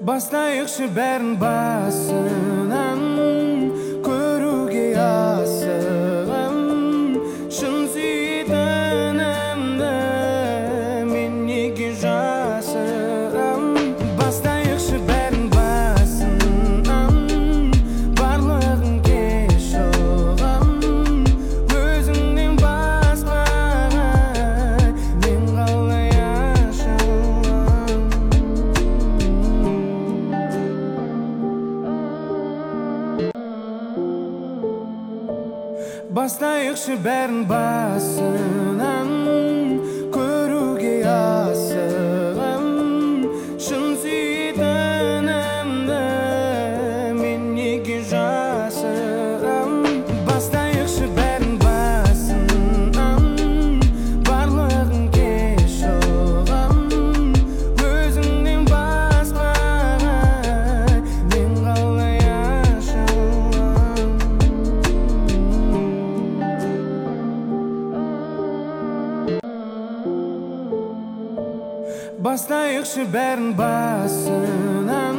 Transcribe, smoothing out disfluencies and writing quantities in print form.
Бастайықшы бәрін басынан, көруге асығым, шын сүйетінімді мен неге жасырам. Бастайықшы бәрін басынан, барлығын кеш ұғым, өзіңнен басқаға мен қалай ашылам. Бастайықшы бәрін басынан, көруге асығым, шын сүйетінімді мен неге жасырам. Бастайықшы бәрін басынан, барлығын кеш ұғым, өзіңнен басқаға мен қалай ашылам. Бастайықшы бәрін басынан,